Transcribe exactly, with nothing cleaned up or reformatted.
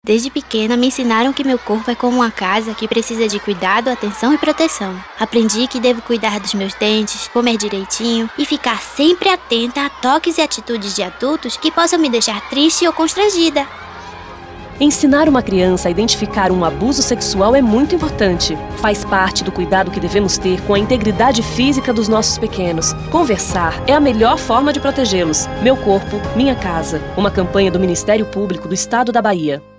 Desde pequena me ensinaram que meu corpo é como uma casa que precisa de cuidado, atenção e proteção. Aprendi que devo cuidar dos meus dentes, comer direitinho e ficar sempre atenta a toques e atitudes de adultos que possam me deixar triste ou constrangida. Ensinar uma criança a identificar um abuso sexual é muito importante. Faz parte do cuidado que devemos ter com a integridade física dos nossos pequenos. Conversar é a melhor forma de protegê-los. Meu corpo, minha casa. Uma campanha do Ministério Público do Estado da Bahia.